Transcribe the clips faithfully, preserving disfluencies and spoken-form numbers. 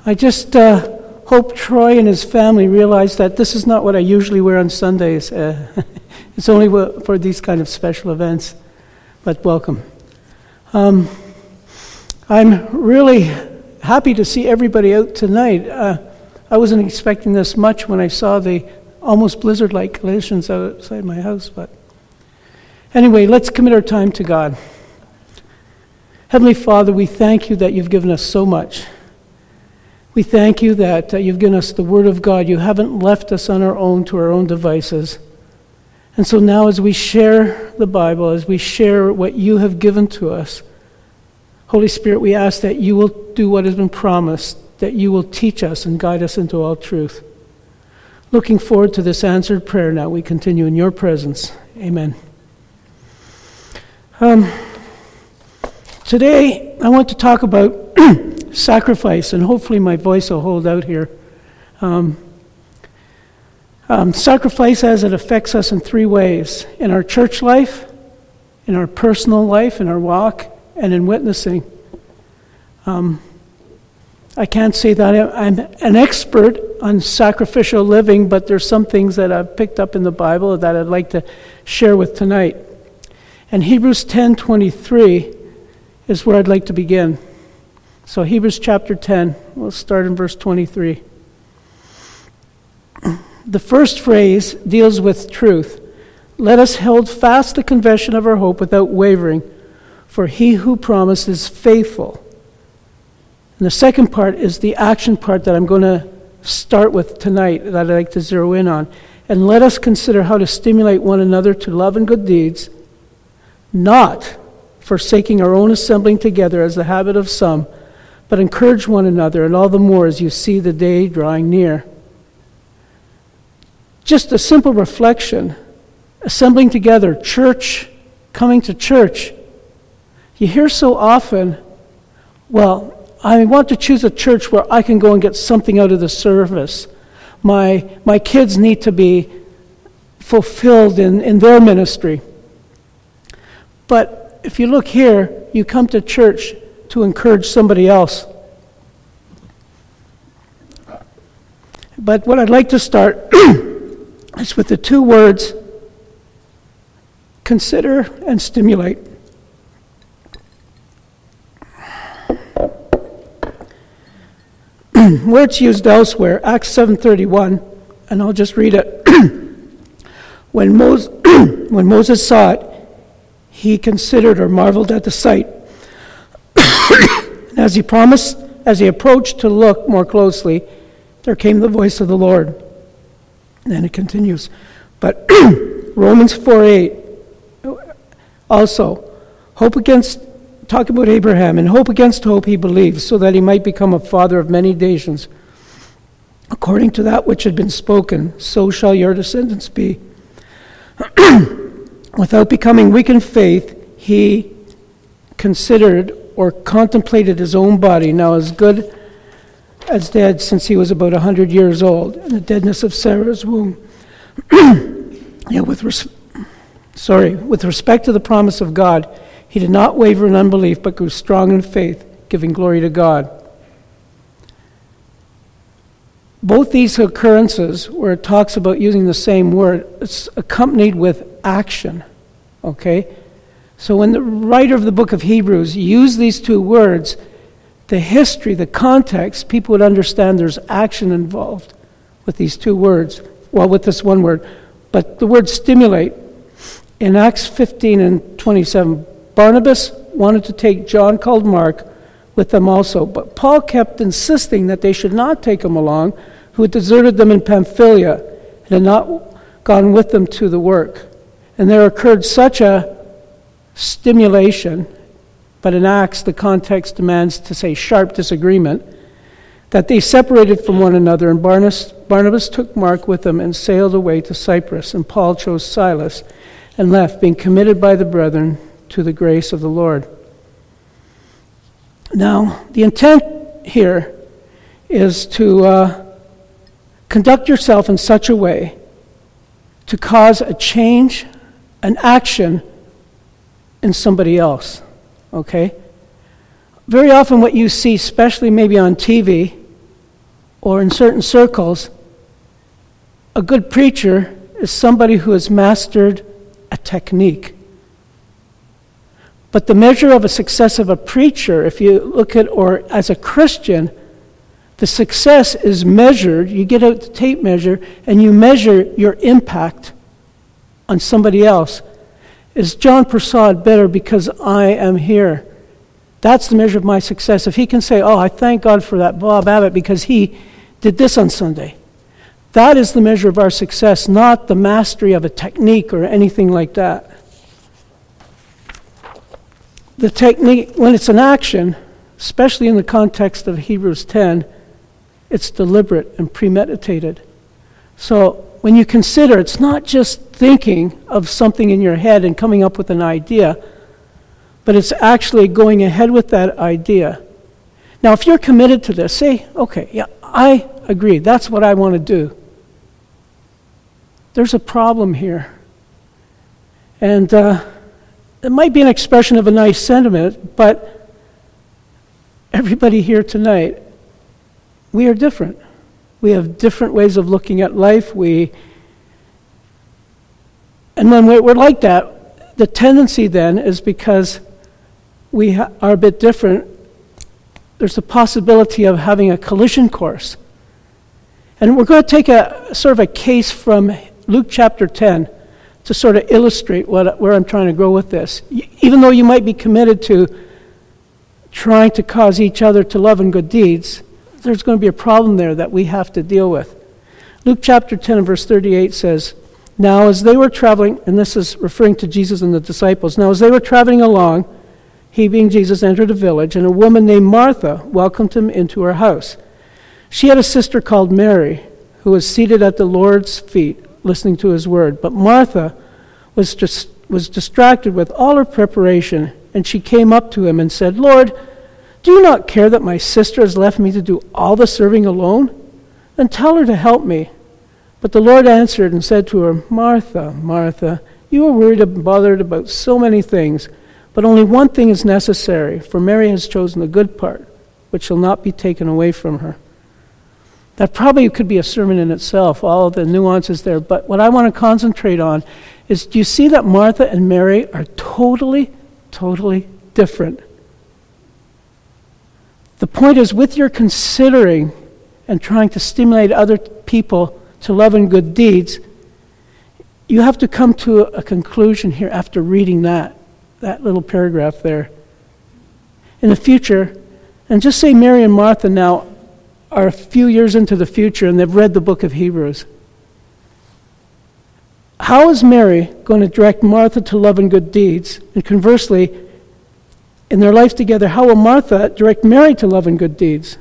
I just uh, hope Troy and his family realize that this is not what I usually wear on Sundays. Uh, it's only for these kind of special events. But welcome. Um, I'm really happy to see everybody out tonight. Uh, I wasn't expecting this much when I saw the almost blizzard-like conditions outside my house. But anyway, let's commit our time to God. Heavenly Father, we thank you that you've given us so much. We thank you that uh, you've given us the Word of God. You haven't left us on our own to our own devices. And so now as we share the Bible, as we share what you have given to us, Holy Spirit, we ask that you will do what has been promised, that you will teach us and guide us into all truth. Looking forward to this answered prayer now. We continue in your presence. Amen. Um, today, I want to talk about sacrifice, and hopefully my voice will hold out here. Um, um, sacrifice as it affects us in three ways: in our church life, in our personal life, in our walk, and in witnessing. Um, I can't say that I'm an expert on sacrificial living, but there's some things that I've picked up in the Bible that I'd like to share with tonight. And Hebrews ten twenty-three is where I'd like to begin. So Hebrews chapter ten, we'll start in verse twenty-three. The first phrase deals with truth. Let us hold fast the confession of our hope without wavering, for he who promised is faithful. And the second part is the action part that I'm going to start with tonight, that I'd like to zero in on. And let us consider how to stimulate one another to love and good deeds, not forsaking our own assembling together as the habit of some, but encourage one another, and all the more as you see the day drawing near. Just a simple reflection, assembling together, church, coming to church. You hear so often, well, I want to choose a church where I can go and get something out of the service. My, my kids need to be fulfilled in, in their ministry. But if you look here, you come to church to encourage somebody else. But what I'd like to start is with the two words, consider and stimulate. Where it's used elsewhere, Acts seven thirty-one, and I'll just read it. When Moses, when Moses saw it, he considered or marveled at the sight. As he promised, as he approached to look more closely, there came the voice of the Lord. And then it continues. But Romans four eight, also, hope against, talk about Abraham, and hope against hope he believed, so that he might become a father of many nations. According to that which had been spoken, so shall your descendants be. Without becoming weak in faith, he considered or contemplated his own body, now as good as dead since he was about a hundred years old, and the deadness of Sarah's womb. yeah, with res- sorry, with respect to the promise of God, he did not waver in unbelief, but grew strong in faith, giving glory to God. Both these occurrences, where it talks about using the same word, it's accompanied with action. Okay? So when the writer of the book of Hebrews used these two words, the history, the context, people would understand there's action involved with these two words. Well, with this one word. But the word stimulate, in Acts fifteen and twenty-seven, Barnabas wanted to take John, called Mark, with them also. But Paul kept insisting that they should not take him along, who had deserted them in Pamphylia and had not gone with them to the work. And there occurred such a stimulation, but in Acts the context demands to say sharp disagreement, that they separated from one another, and Barnabas, Barnabas took Mark with them and sailed away to Cyprus, and Paul chose Silas and left, being committed by the brethren to the grace of the Lord. Now, the intent here is to uh, conduct yourself in such a way to cause a change, an action in somebody else, okay? Very often what you see, especially maybe on T V, or in certain circles, a good preacher is somebody who has mastered a technique. But the measure of a success of a preacher, if you look at, or as a Christian, the success is measured. You get out the tape measure and you measure your impact on somebody else. Is John Prasad better because I am here? That's the measure of my success. If he can say, oh, I thank God for that Bob Abbott because he did this on Sunday. That is the measure of our success, not the mastery of a technique or anything like that. The technique, when it's an action, especially in the context of Hebrews ten, it's deliberate and premeditated. So when you consider, it's not just thinking of something in your head and coming up with an idea, but it's actually going ahead with that idea. Now, if you're committed to this, say, okay, yeah, I agree, that's what I want to do. There's a problem here. And uh, it might be an expression of a nice sentiment, but everybody here tonight, we are different. We have different ways of looking at life. We, and when we're like that, the tendency then is because we ha- are a bit different, there's a possibility of having a collision course. And we're going to take a sort of a case from Luke chapter ten to sort of illustrate what, where I'm trying to go with this. Even though you might be committed to trying to cause each other to love and good deeds, there's going to be a problem there that we have to deal with. Luke chapter ten and verse thirty-eight says, now as they were traveling, and this is referring to Jesus and the disciples, now as they were traveling along, he being Jesus entered a village, and a woman named Martha welcomed him into her house. She had a sister called Mary, who was seated at the Lord's feet, listening to his word. But Martha was just was distracted with all her preparation, and she came up to him and said, Lord, do you not care that my sister has left me to do all the serving alone? Then tell her to help me. But the Lord answered and said to her, Martha, Martha, you are worried and bothered about so many things, but only one thing is necessary, for Mary has chosen the good part, which shall not be taken away from her. That probably could be a sermon in itself, all of the nuances there. But what I want to concentrate on is, do you see that Martha and Mary are totally, totally different? The point is, with your considering and trying to stimulate other people to love and good deeds, you have to come to a conclusion here after reading that, that little paragraph there. In the future, and just say Mary and Martha now are a few years into the future and they've read the book of Hebrews. How is Mary going to direct Martha to love and good deeds? And conversely, in their life together, how will Martha direct Mary to love and good deeds?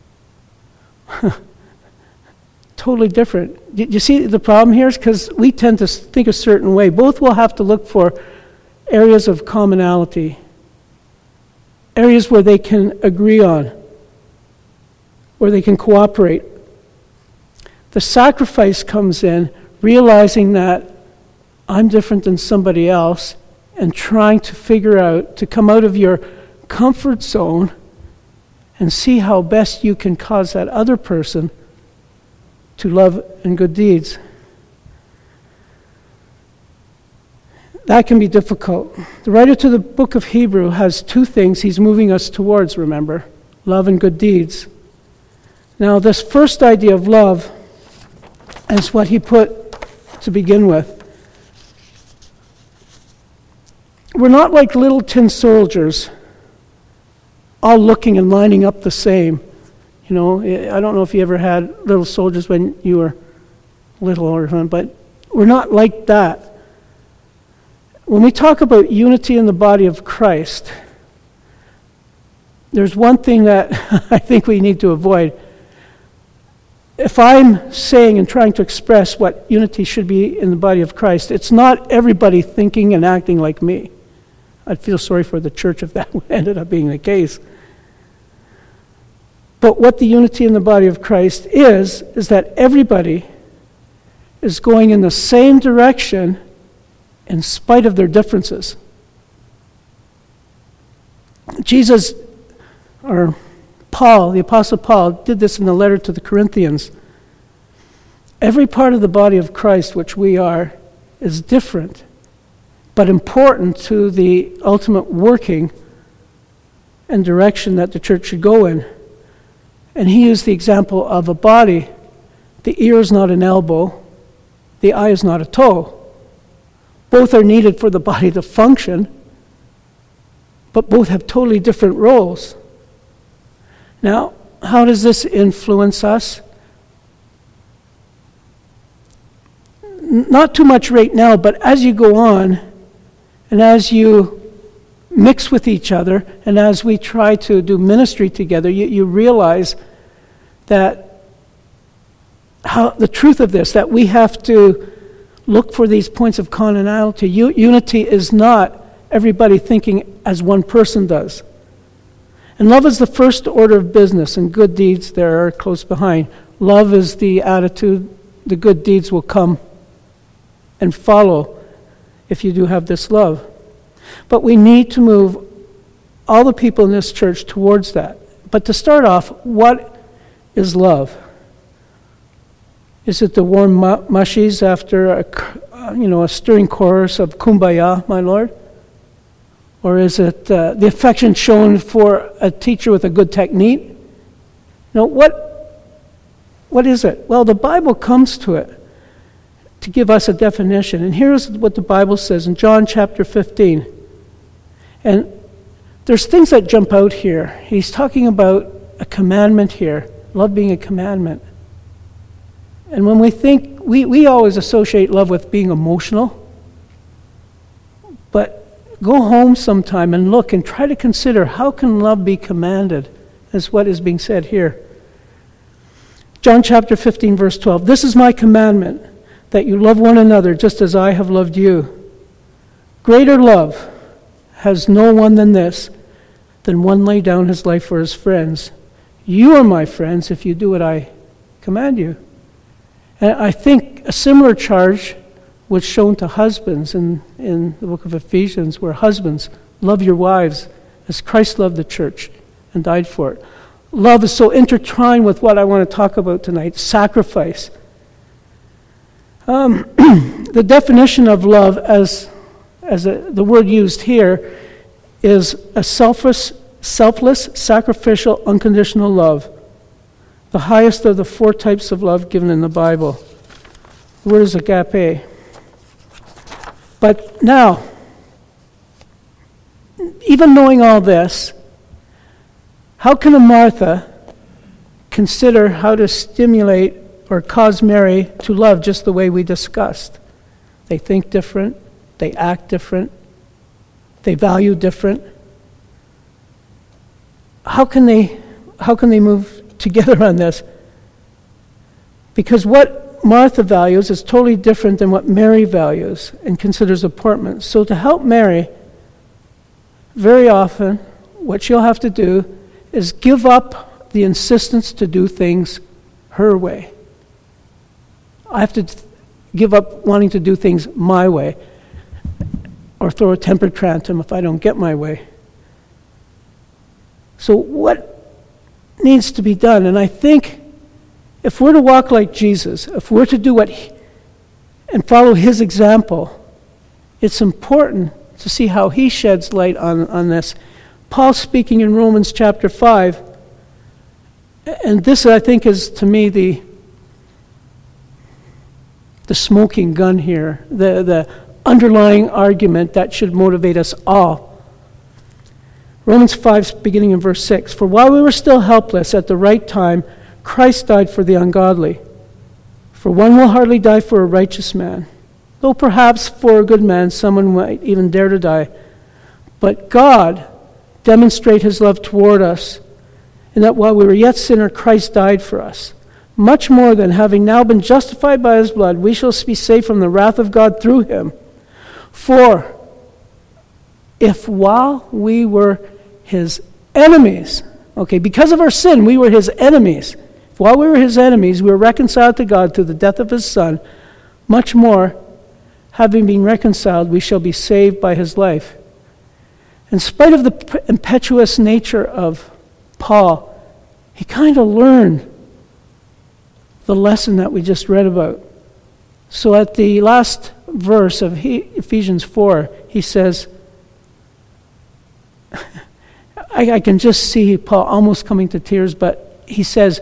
Totally different. Do you see the problem here? Is because we tend to think a certain way. Both will have to look for areas of commonality, areas where they can agree on, where they can cooperate. The sacrifice comes in realizing that I'm different than somebody else and trying to figure out, to come out of your comfort zone and see how best you can cause that other person to love and good deeds. That can be difficult. The writer to the book of Hebrew has two things he's moving us towards, remember: love and good deeds. Now, this first idea of love is what he put to begin with. We're not like little tin soldiers, all looking and lining up the same. You know, I don't know if you ever had little soldiers when you were little or something, but we're not like that. When we talk about unity in the body of Christ, there's one thing that I think we need to avoid. If I'm saying and trying to express what unity should be in the body of Christ, it's not everybody thinking and acting like me. I'd feel sorry for the church if that ended up being the case. But what the unity in the body of Christ is, is that everybody is going in the same direction in spite of their differences. Jesus, or Paul, the Apostle Paul, did this in the letter to the Corinthians. Every part of the body of Christ, which we are, is different, but important to the ultimate working and direction that the church should go in. And he used the example of a body. The ear is not an elbow. The eye is not a toe. Both are needed for the body to function, but both have totally different roles. Now, how does this influence us? Not too much right now, but as you go on, and as you mix with each other, and as we try to do ministry together, you, you realize that how the truth of this, that we have to look for these points of commonality. U- unity is not everybody thinking as one person does. And love is the first order of business, and good deeds there are close behind. Love is the attitude, the good deeds will come and follow if you do have this love. But we need to move all the people in this church towards that. But to start off, what is love? Is it the warm mu- mushies after a, you know, a stirring chorus of Kumbaya, my Lord? Or is it uh, the affection shown for a teacher with a good technique? You know, what, what is it? Well, the Bible comes to it to give us a definition. And here's what the Bible says in John chapter fifteen. And there's things that jump out here. He's talking about a commandment here, love being a commandment. And when we think, we, we always associate love with being emotional. But go home sometime and look and try to consider, how can love be commanded, as what is being said here. John chapter fifteen, verse twelve. This is my commandment, that you love one another just as I have loved you. Greater love has no one than this, than one lay down his life for his friends. You are my friends if you do what I command you. And I think a similar charge was shown to husbands in, in the book of Ephesians, where husbands, love your wives as Christ loved the church and died for it. Love is so intertwined with what I want to talk about tonight, sacrifice. Um, the definition of love, as, as a, the word used here, is a selfless, selfless, sacrificial, unconditional love. The highest of the four types of love given in the Bible. The word is agape. But now, even knowing all this, how can a Martha consider how to stimulate or cause Mary to love just the way we discussed? They think different, they act different, they value different. How can they, how can they move together on this? Because what Martha values is totally different than what Mary values and considers important. So to help Mary, very often, what she'll have to do is give up the insistence to do things her way. I have to th- give up wanting to do things my way, or throw a temper tantrum if I don't get my way. So what needs to be done? And I think if we're to walk like Jesus, if we're to do what he, and follow his example, it's important to see how he sheds light on, on this. Paul speaking in Romans chapter five, and this I think is to me the the smoking gun here, the, the underlying argument that should motivate us all. Romans five, beginning in verse six. For while we were still helpless, at the right time, Christ died for the ungodly. For one will hardly die for a righteous man, though perhaps for a good man someone might even dare to die. But God demonstrates his love toward us, in that while we were yet sinners, Christ died for us. Much more than, having now been justified by his blood, we shall be saved from the wrath of God through him. For if while we were his enemies, okay, because of our sin, we were his enemies. If while we were his enemies, we were reconciled to God through the death of his Son, much more, having been reconciled, we shall be saved by his life. In spite of the impetuous nature of Paul he kind of learned the lesson that we just read about. So at the last verse of Ephesians four, he says, I, I can just see Paul almost coming to tears, but he says,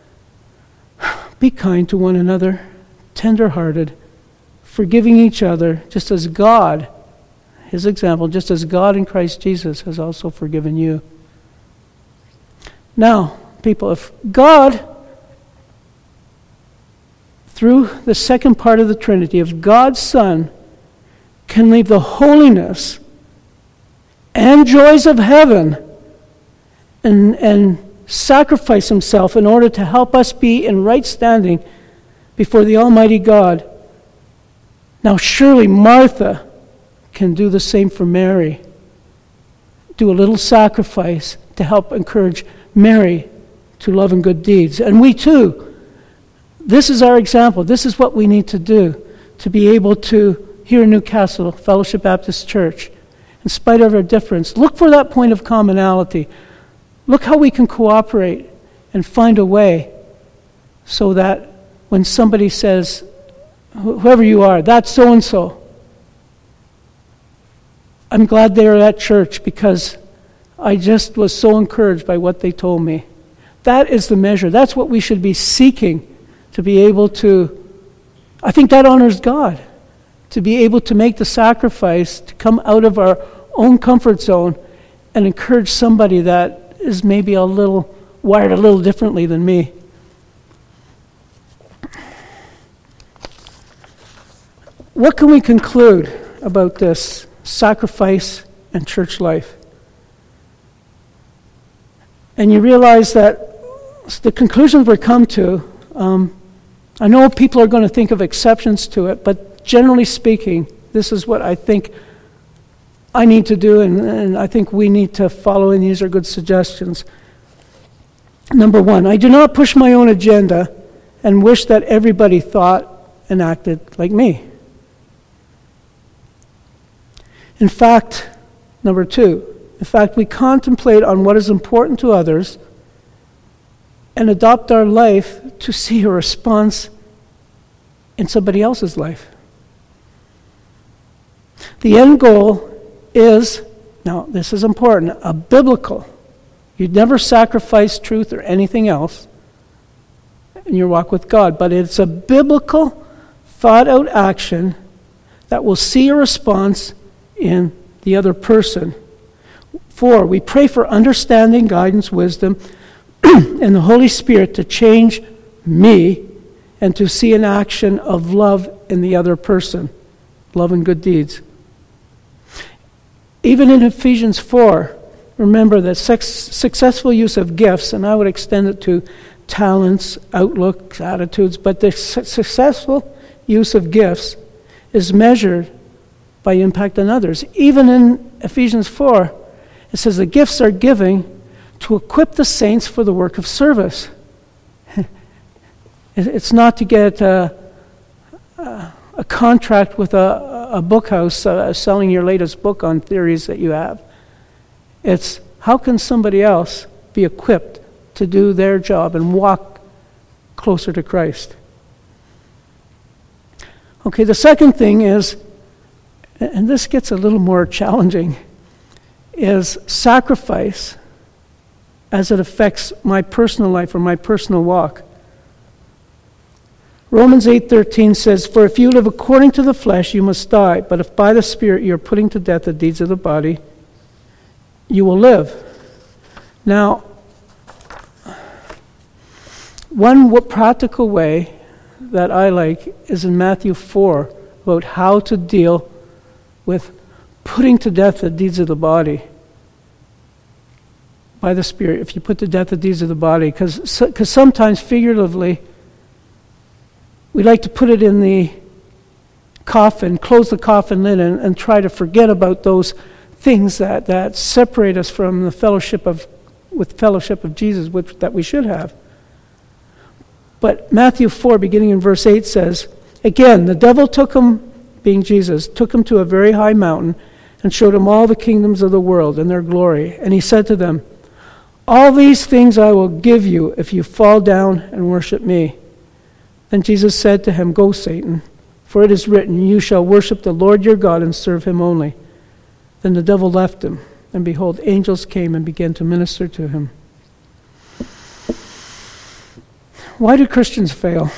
be kind to one another, tender-hearted, forgiving each other, just as God, his example, just as God in Christ Jesus has also forgiven you. Now, people, if God, through the second part of the Trinity, if God's Son can leave the holiness and joys of heaven and, and sacrifice himself in order to help us be in right standing before the Almighty God, now surely Martha can do the same for Mary. Do a little sacrifice to help encourage Mary to love and good deeds. And we too, this is our example. This is what we need to do to be able to, here in Newcastle, Fellowship Baptist Church, in spite of our difference, look for that point of commonality. Look how we can cooperate and find a way so that when somebody says, whoever you are, that's so-and-so, I'm glad they are at church because I just was so encouraged by what they told me. That is the measure. That's what we should be seeking, to be able to, I think that honors God, to be able to make the sacrifice, to come out of our own comfort zone and encourage somebody that is maybe a little, wired a little differently than me. What can we conclude about this sacrifice and church life? And you realize that the conclusions we come to, um, I know people are going to think of exceptions to it, but generally speaking, this is what I think I need to do, and, and I think we need to follow, and these are good suggestions. Number one, I do not push my own agenda and wish that everybody thought and acted like me. In fact, number two, in fact, we contemplate on what is important to others and adopt our life to see a response in somebody else's life. The end goal is, now this is important, a biblical. You'd never sacrifice truth or anything else in your walk with God, but it's a biblical, thought-out action that will see a response in the other person. Four, we pray for understanding, guidance, wisdom, and the Holy Spirit to change me and to see an action of love in the other person, love and good deeds. Even in Ephesians four, remember that sex, successful use of gifts, and I would extend it to talents, outlooks, attitudes, but the su- successful use of gifts is measured by impact on others. Even in Ephesians four, it says the gifts are given to equip the saints for the work of service. It's not to get a, a, a contract with a, a book house uh, selling your latest book on theories that you have. It's how can somebody else be equipped to do their job and walk closer to Christ. Okay, the second thing is, and this gets a little more challenging, is sacrifice as it affects my personal life or my personal walk. Romans eight thirteen says, "For if you live according to the flesh, you must die. But if by the Spirit you are putting to death the deeds of the body, you will live." Now, one practical way that I like is in Matthew four, about how to deal with putting to death the deeds of the body by the Spirit. If you put to death the deeds of the body, because because sometimes figuratively we like to put it in the coffin, close the coffin lid, and, and try to forget about those things that, that separate us from the fellowship of with fellowship of Jesus, which that we should have. But Matthew four, beginning in verse eight, says, "Again, the devil took him," being Jesus, "took him to a very high mountain and showed him all the kingdoms of the world and their glory. And he said to them, All these things I will give you if you fall down and worship me. Then Jesus said to him, Go, Satan, for it is written, You shall worship the Lord your God and serve him only. Then the devil left him, and behold, angels came and began to minister to him. Why do Christians fail?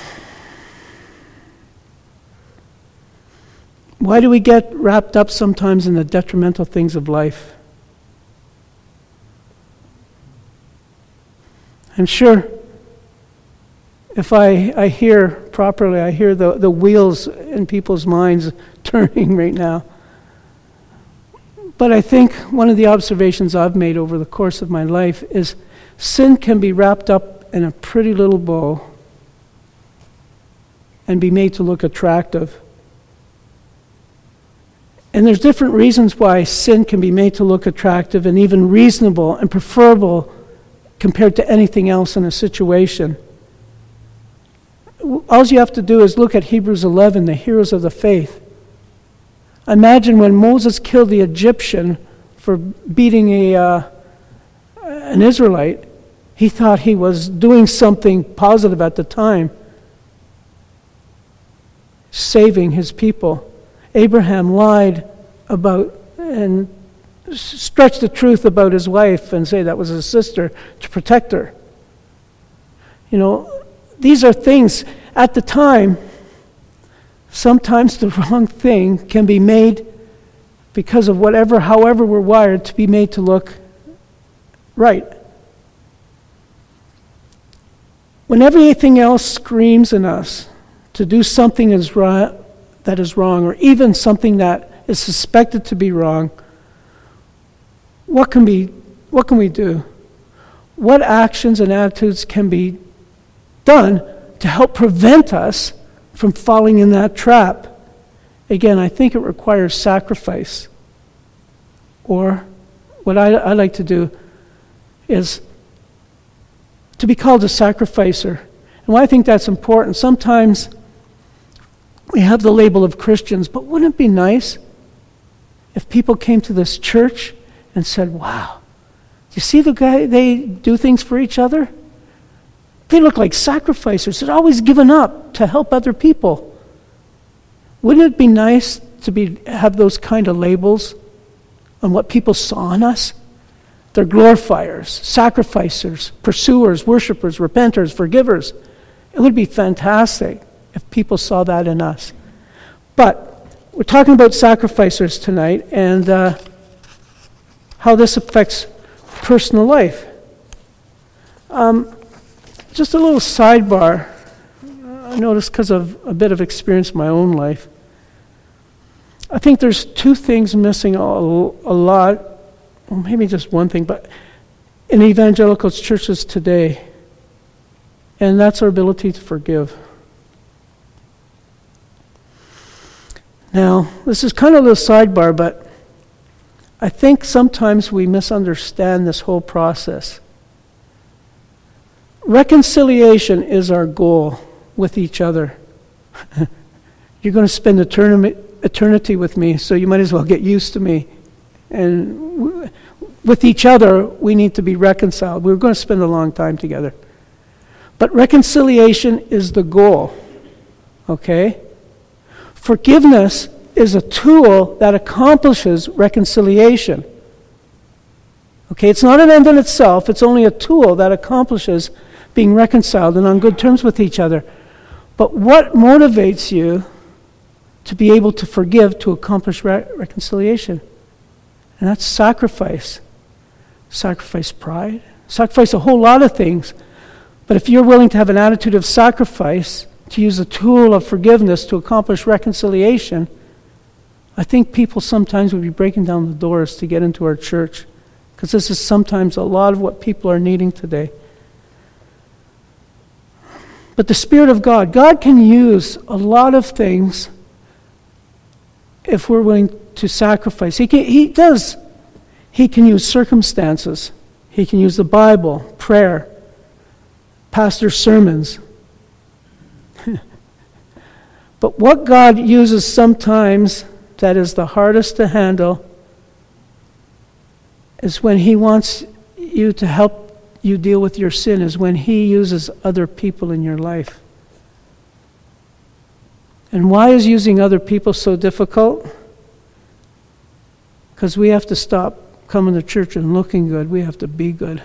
Why do we get wrapped up sometimes in the detrimental things of life? I'm sure if I, I hear properly, I hear the, the wheels in people's minds turning right now. But I think one of the observations I've made over the course of my life is sin can be wrapped up in a pretty little bow and be made to look attractive. And there's different reasons why sin can be made to look attractive and even reasonable and preferable compared to anything else in a situation. All you have to do is look at Hebrews eleven, the heroes of the faith. Imagine when Moses killed the Egyptian for beating a uh, an Israelite, he thought he was doing something positive at the time, saving his people. Abraham lied about and stretched the truth about his wife and say that was his sister to protect her. You know, these are things at the time. Sometimes the wrong thing can be made because of whatever, however we're wired, to be made to look right. When everything else screams in us to do something is right, that is wrong, or even something that is suspected to be wrong, what can be, what can we do? What actions and attitudes can be done to help prevent us from falling in that trap? Again, I think it requires sacrifice. Or what I, I like to do is to be called a sacrificer. And why I think that's important, sometimes we have the label of Christians, but wouldn't it be nice if people came to this church and said, wow, do you see the guy, they do things for each other? They look like sacrificers. They're always giving up to help other people. Wouldn't it be nice to be have those kind of labels on what people saw in us? They're glorifiers, sacrificers, pursuers, worshipers, repenters, forgivers. It would be fantastic if people saw that in us. But we're talking about sacrificers tonight and uh, how this affects personal life. Um, just a little sidebar. I noticed because of a bit of experience in my own life. I think there's two things missing a, a lot, well, maybe just one thing, but in evangelical churches today, and that's our ability to forgive. Now, this is kind of a little sidebar, but I think sometimes we misunderstand this whole process. Reconciliation is our goal with each other. You're going to spend eternity, eternity with me, so you might as well get used to me. And w- with each other, we need to be reconciled. We're going to spend a long time together. But reconciliation is the goal, okay? Forgiveness is a tool that accomplishes reconciliation. Okay, it's not an end in itself, it's only a tool that accomplishes being reconciled and on good terms with each other. But what motivates you to be able to forgive, to accomplish re- reconciliation? And that's sacrifice. Sacrifice pride, sacrifice a whole lot of things. But if you're willing to have an attitude of sacrifice, to use the tool of forgiveness to accomplish reconciliation, I think people sometimes would be breaking down the doors to get into our church, because this is sometimes a lot of what people are needing today. But the Spirit of God, God can use a lot of things if we're willing to sacrifice. He can, he does. He can use circumstances. He can use the Bible, prayer, pastor's sermons. But what God uses sometimes that is the hardest to handle is when He wants you to help you deal with your sin is when he uses other people in your life. And why is using other people so difficult? Because we have to stop coming to church and looking good. We have to be good.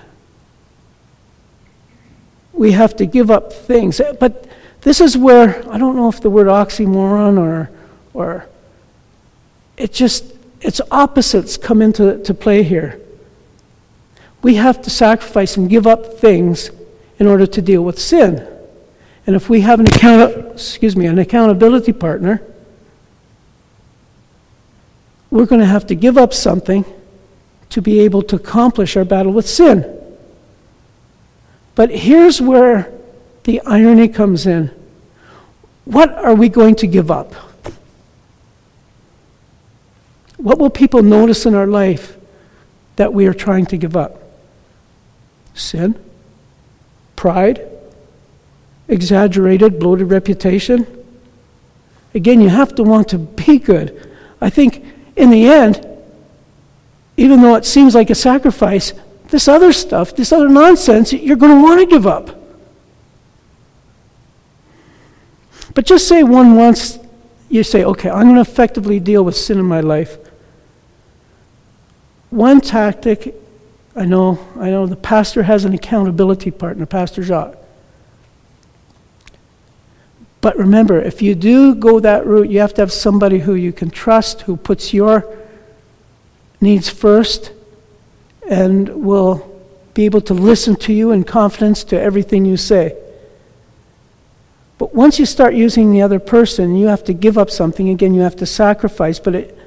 We have to give up things. But this is where, I don't know if the word oxymoron or, or it just, it's opposites come into to play here. We have to sacrifice and give up things in order to deal with sin. And if we have an account, excuse me, an accountability partner, we're going to have to give up something to be able to accomplish our battle with sin. But here's where the irony comes in. What are we going to give up? What will people notice in our life that we are trying to give up? Sin? Pride? Exaggerated, bloated reputation? Again, you have to want to be good. I think in the end, even though it seems like a sacrifice, this other stuff, this other nonsense, you're going to want to give up. But just say one once, you say, okay, I'm going to effectively deal with sin in my life. One tactic, I know, I know the pastor has an accountability partner, Pastor Jacques. But remember, if you do go that route, you have to have somebody who you can trust, who puts your needs first, and will be able to listen to you in confidence to everything you say. But once you start using the other person, you have to give up something. Again, you have to sacrifice. But it,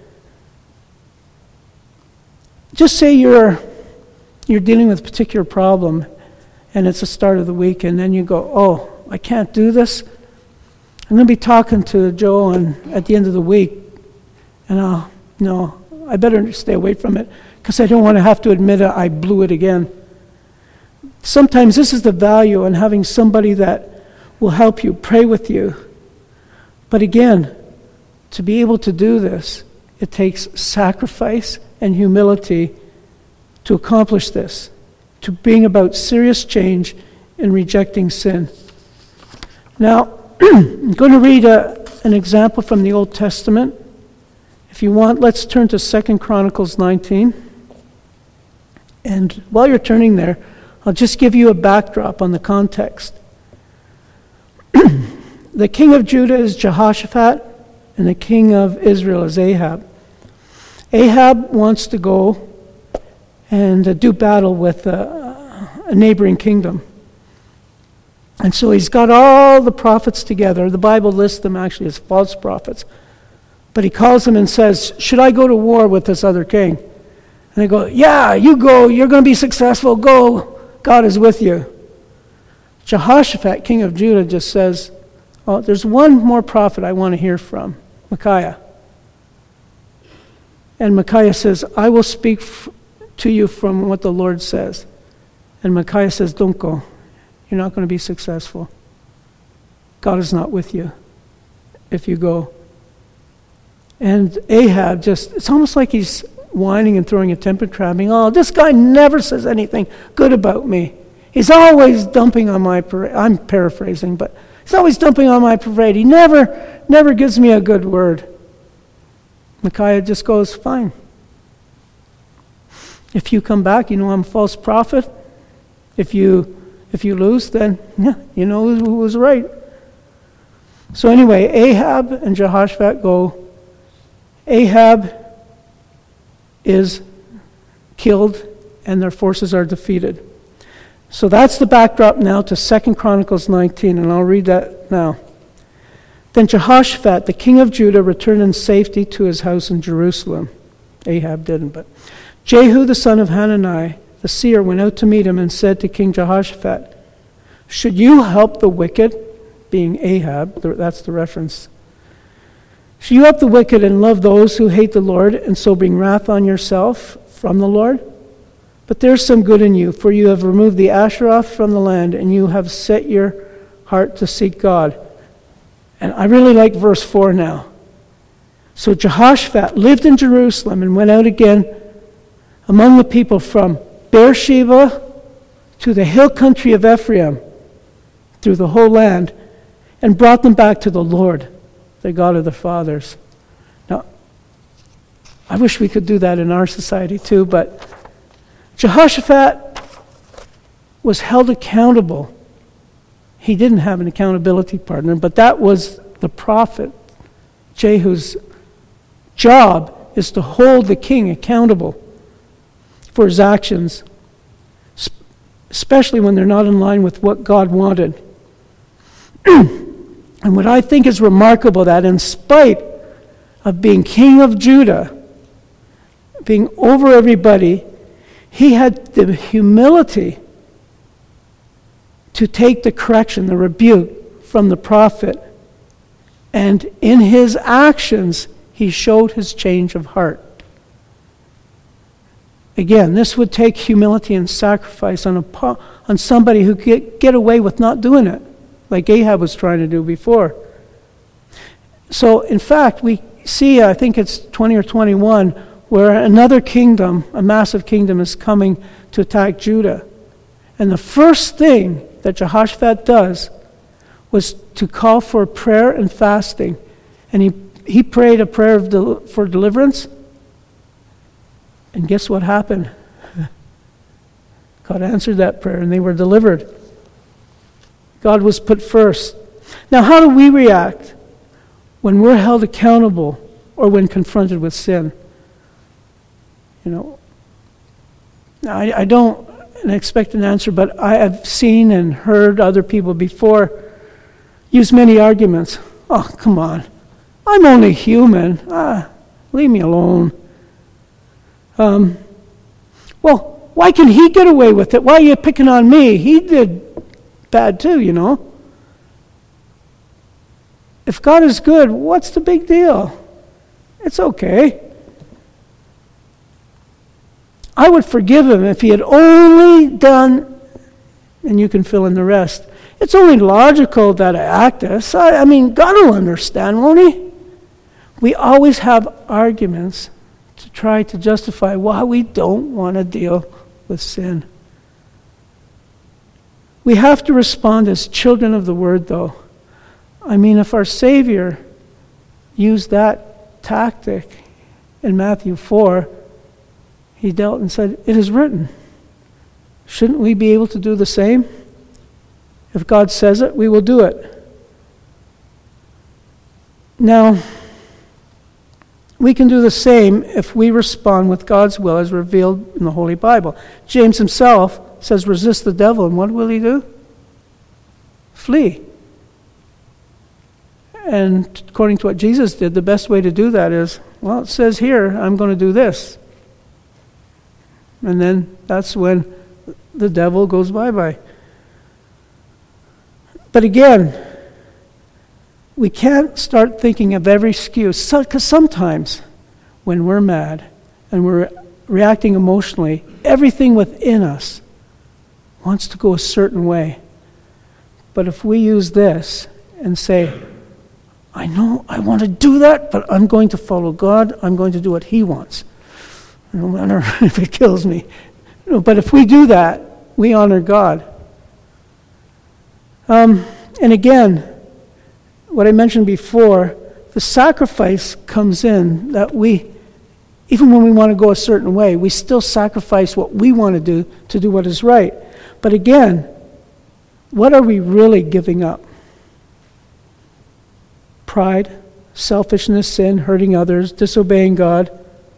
just say you're you're dealing with a particular problem, and it's the start of the week, and then you go, oh, I can't do this. I'm going to be talking to Joe and at the end of the week, and I'll, no, I better stay away from it because I don't want to have to admit it, I blew it again. Sometimes this is the value in having somebody that will help you, pray with you. But again, to be able to do this, it takes sacrifice and humility to accomplish this, to bring about serious change in rejecting sin. Now, I'm going to read a, an example from the Old Testament. If you want, let's turn to Second Chronicles nineteen. And while you're turning there, I'll just give you a backdrop on the context. The king of Judah is Jehoshaphat, and the king of Israel is Ahab. Ahab wants to go and uh, do battle with uh, a neighboring kingdom. And so he's got all the prophets together. The Bible lists them actually as false prophets. But he calls them and says, should I go to war with this other king? And they go, yeah, you go. You're going to be successful. Go. God is with you. Jehoshaphat, king of Judah, just says, oh, there's one more prophet I want to hear from, Micaiah. And Micaiah says, I will speak f- to you from what the Lord says. And Micaiah says, don't go. You're not going to be successful. God is not with you if you go. And Ahab just, it's almost like he's whining and throwing a temper tantrum. Oh, this guy never says anything good about me. He's always dumping on my parade. I'm paraphrasing, but he's always dumping on my parade. He never, never gives me a good word. Micaiah just goes, fine. If you come back, you know I'm a false prophet. If you if you lose, then yeah, you know who was right. So anyway, Ahab and Jehoshaphat go. Ahab is killed and their forces are defeated. So that's the backdrop now to Second Chronicles nineteen, and I'll read that now. Then Jehoshaphat, the king of Judah, returned in safety to his house in Jerusalem. Ahab didn't, but Jehu the son of Hanani, the seer, went out to meet him and said to King Jehoshaphat, should you help the wicked, being Ahab, that's the reference, should you help the wicked and love those who hate the Lord, and so bring wrath on yourself from the Lord? But there's some good in you, for you have removed the Asheroth from the land, and you have set your heart to seek God. And I really like verse four now. So Jehoshaphat lived in Jerusalem and went out again among the people from Beersheba to the hill country of Ephraim through the whole land and brought them back to the Lord, the God of their fathers. Now, I wish we could do that in our society too, but Jehoshaphat was held accountable. He didn't have an accountability partner, but that was the prophet. Jehu's job is to hold the king accountable for his actions, especially when they're not in line with what God wanted. And what I think is remarkable, that in spite of being king of Judah, being over everybody, he had the humility to take the correction, the rebuke from the prophet. And in his actions, he showed his change of heart. Again, this would take humility and sacrifice on a on somebody who could get away with not doing it, like Ahab was trying to do before. So, in fact, we see, I think it's twenty or twenty-one, where another kingdom, a massive kingdom, is coming to attack Judah. And the first thing that Jehoshaphat does was to call for prayer and fasting. And he, he prayed a prayer of del- for deliverance. And guess what happened? God answered that prayer and they were delivered. God was put first. Now, how do we react when we're held accountable or when confronted with sin? You know, I, I don't expect an answer, but I have seen and heard other people before use many arguments. Oh, come on. I'm only human. Ah, leave me alone. Um, well, why can he get away with it? Why are you picking on me? He did bad too, you know. If God is good, what's the big deal? It's okay. I would forgive him if he had only done, and you can fill in the rest. It's only logical that I act this. I, I mean, God will understand, won't he? We always have arguments to try to justify why we don't want to deal with sin. We have to respond as children of the Word, though. I mean, if our Savior used that tactic in Matthew four, he dealt and said, "It is written." Shouldn't we be able to do the same? If God says it, we will do it. Now, we can do the same if we respond with God's will as revealed in the Holy Bible. James himself says, resist the devil, and what will he do? Flee. And according to what Jesus did, the best way to do that is, well, it says here, I'm going to do this. And then that's when the devil goes bye-bye. But again, we can't start thinking of every excuse, because sometimes when we're mad and we're reacting emotionally, everything within us wants to go a certain way. But if we use this and say, I know I want to do that, but I'm going to follow God, I'm going to do what he wants, no matter if it kills me. No, but if we do that, we honor God. Um, and again, what I mentioned before, the sacrifice comes in that we, even when we want to go a certain way, we still sacrifice what we want to do to do what is right. But again, what are we really giving up? Pride, selfishness, sin, hurting others, disobeying God.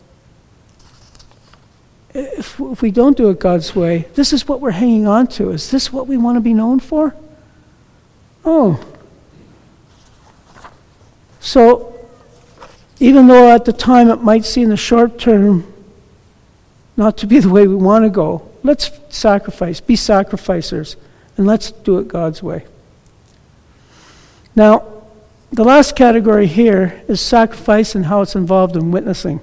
If, if we don't do it God's way, this is what we're hanging on to. Is this what we want to be known for? Oh. So, even though at the time it might seem in the short term not to be the way we want to go, let's sacrifice, be sacrificers, and let's do it God's way. Now, the last category here is sacrifice and how it's involved in witnessing.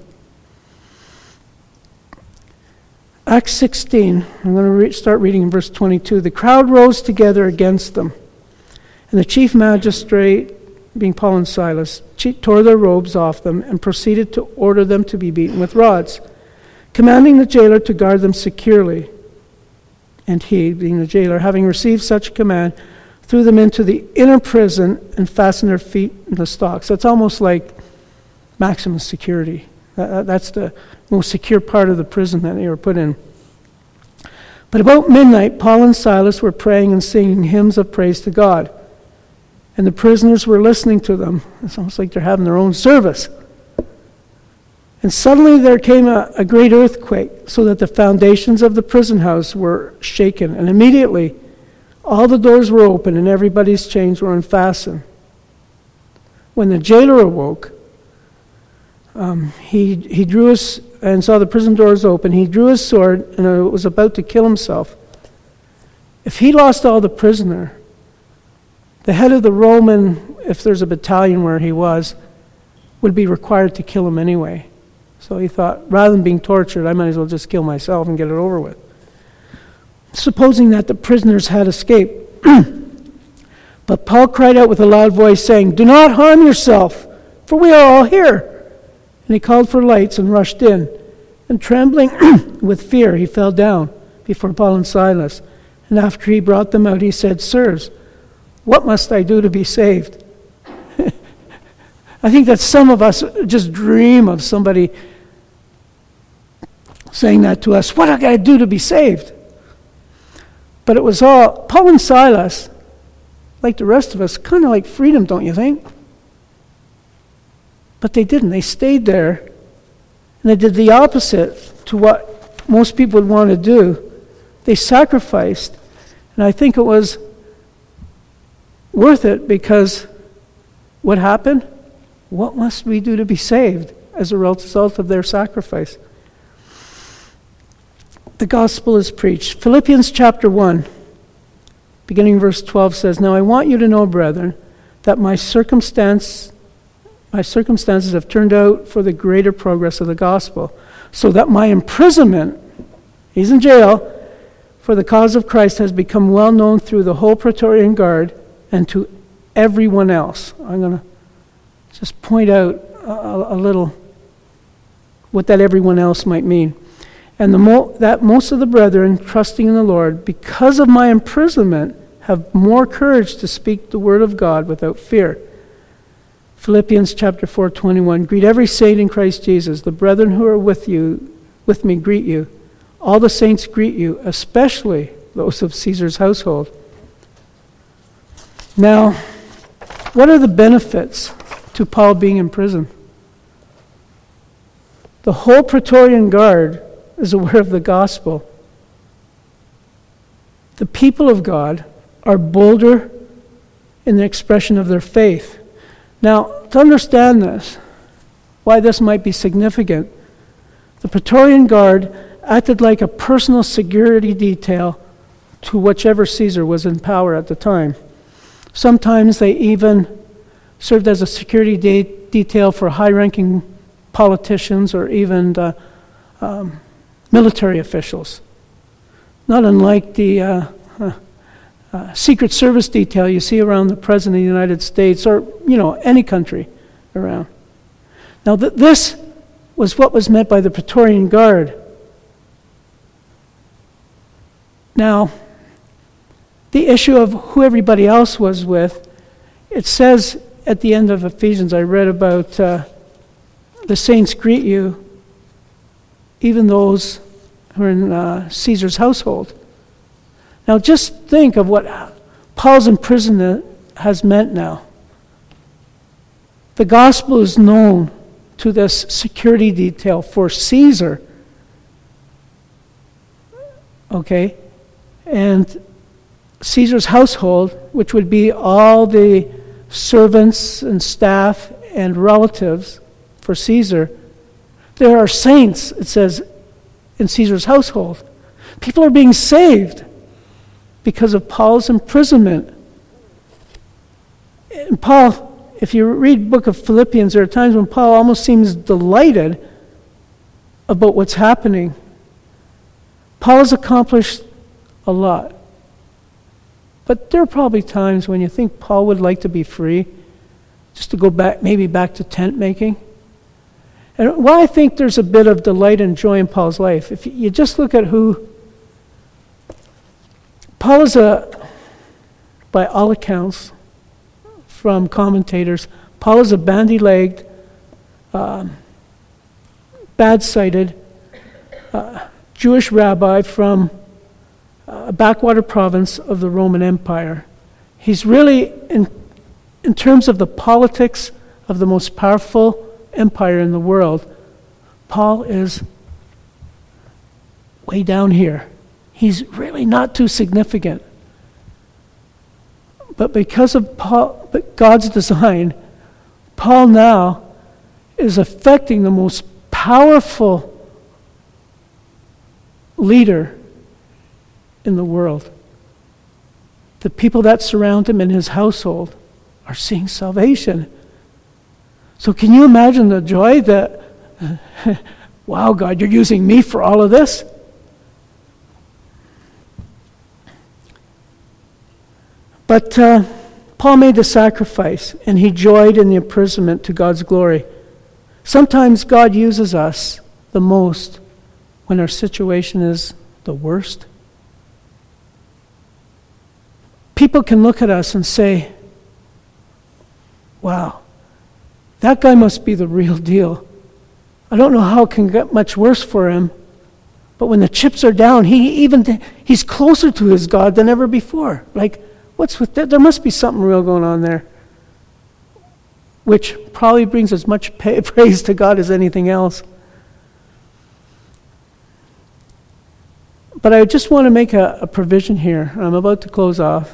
Acts sixteen, I'm going to re- start reading in verse twenty-two. The crowd rose together against them, and the chief magistrate, being Paul and Silas, tore their robes off them and proceeded to order them to be beaten with rods, commanding the jailer to guard them securely. and he, being the jailer, having received such a command, threw them into the inner prison and fastened their feet in the stocks. That's almost like maximum security. That's the most secure part of the prison that they were put in. But about midnight, Paul and Silas were praying and singing hymns of praise to God. And the prisoners were listening to them. It's almost like they're having their own service. And suddenly there came a, a great earthquake, so that the foundations of the prison house were shaken. And immediately all the doors were open and everybody's chains were unfastened. When the jailer awoke, um, he, he drew his, and saw the prison doors open. He drew his sword and was about to kill himself. If he lost all the prisoner, the head of the Roman, if there's a battalion where he was, would be required to kill him anyway. So he thought, rather than being tortured, I might as well just kill myself and get it over with. Supposing that the prisoners had escaped. But Paul cried out with a loud voice, saying, "Do not harm yourself, for we are all here." And he called for lights and rushed in. And trembling with fear, he fell down before Paul and Silas. And after he brought them out, he said, "Sirs, what must I do to be saved?" I think that some of us just dream of somebody saying that to us. What do I got to do to be saved? But it was all, Paul and Silas, like the rest of us, kind of like freedom, don't you think? But they didn't. They stayed there, and they did the opposite to what most people would want to do. They sacrificed, and I think it was worth it, because what happened? What must we do to be saved as a result of their sacrifice? The gospel is preached. Philippians chapter one, beginning verse twelve says, "Now I want you to know, brethren, that my circumstance, my circumstances have turned out for the greater progress of the gospel, so that my imprisonment," he's in jail, "for the cause of Christ has become well known through the whole Praetorian Guard and to everyone else." I'm going to just point out a, a little what that everyone else might mean. "And the mo- that most of the brethren, trusting in the Lord, because of my imprisonment, have more courage to speak the word of God without fear." Philippians chapter four, twenty-one, "Greet every saint in Christ Jesus. The brethren who are with you, with me greet you. All the saints greet you, especially those of Caesar's household." Now, what are the benefits to Paul being in prison? The whole Praetorian Guard is aware of the gospel. The people of God are bolder in the expression of their faith. Now, to understand this, why this might be significant, the Praetorian Guard acted like a personal security detail to whichever Caesar was in power at the time. Sometimes they even served as a security de- detail for high-ranking politicians or even the, um, military officials. Not unlike the uh, uh, uh, Secret Service detail you see around the President of the United States, or, you know, any country around. Now, th- this was what was meant by the Praetorian Guard. Now, the issue of who everybody else was with, it says at the end of Ephesians, I read about uh, the saints greet you, even those who are in uh, Caesar's household. Now just think of what Paul's imprisonment has meant now. The gospel is known to this security detail for Caesar. Okay? And Caesar's household, which would be all the servants and staff and relatives for Caesar, there are saints, it says, in Caesar's household. People are being saved because of Paul's imprisonment. And Paul, if you read the book of Philippians, there are times when Paul almost seems delighted about what's happening. Paul has accomplished a lot. But there are probably times when you think Paul would like to be free, just to go back, maybe back to tent making. And why I think there's a bit of delight and joy in Paul's life, if you just look at who Paul is a, by all accounts, from commentators, Paul is a bandy-legged, um, bad-sighted uh, Jewish rabbi from a backwater province of the Roman Empire. He's really, in, in terms of the politics of the most powerful empire in the world, Paul is way down here. He's really not too significant. But because of Paul, but God's design, Paul now is affecting the most powerful leader in the world. The people that surround him in his household are seeing salvation. So can you imagine the joy that, wow, God, you're using me for all of this? But uh, Paul made the sacrifice, and he joyed in the imprisonment to God's glory. Sometimes God uses us the most when our situation is the worst. People can look at us and say, wow, that guy must be the real deal. I don't know how it can get much worse for him, but when the chips are down, he even he's closer to his God than ever before. Like, what's with that? There must be something real going on there, which probably brings as much pay, praise to God as anything else. But I just want to make a, a provision here. I'm about to close off.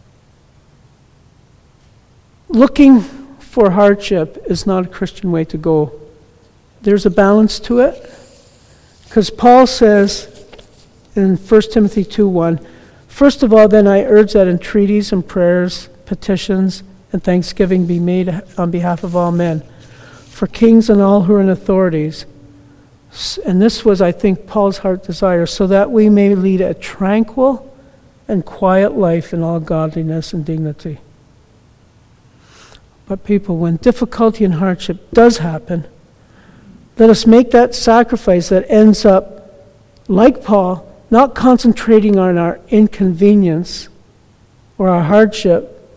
Looking for hardship is not a Christian way to go. There's a balance to it. Because Paul says in First Timothy two one, first of all, then I urge that entreaties and prayers, petitions, and thanksgiving be made on behalf of all men, for kings and all who are in authorities. And this was, I think, Paul's heart desire, so that we may lead a tranquil and quiet life in all godliness and dignity. But people, when difficulty and hardship does happen, let us make that sacrifice that ends up, like Paul, not concentrating on our inconvenience or our hardship,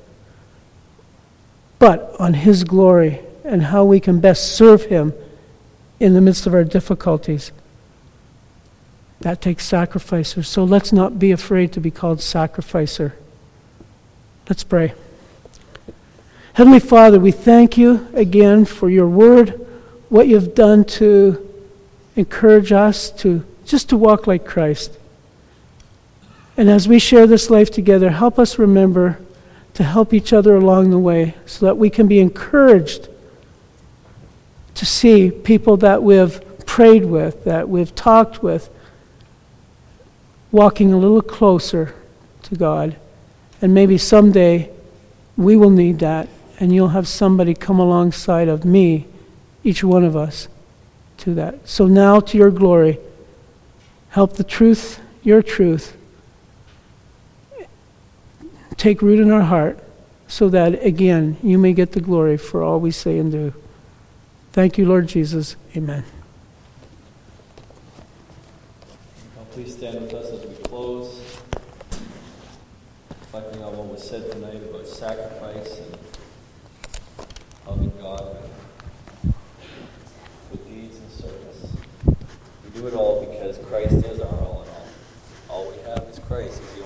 but on His glory and how we can best serve Him in the midst of our difficulties. That takes sacrificer. So let's not be afraid to be called sacrificer. Let's pray. Heavenly Father, we thank you again for your word, what you've done to encourage us to just to walk like Christ. And as we share this life together, help us remember to help each other along the way so that we can be encouraged to see people that we've prayed with, that we've talked with, walking a little closer to God. And maybe someday we will need that, and you'll have somebody come alongside of me, each one of us, to that. So now, to your glory, help the truth, your truth, take root in our heart so that, again, you may get the glory for all we say and do. Thank you, Lord Jesus. Amen. Now please stand with us as we close, reflecting on what was said tonight about sacrifice and loving God with, with deeds and service. We do it all because Christ is our all in all. All we have is Christ.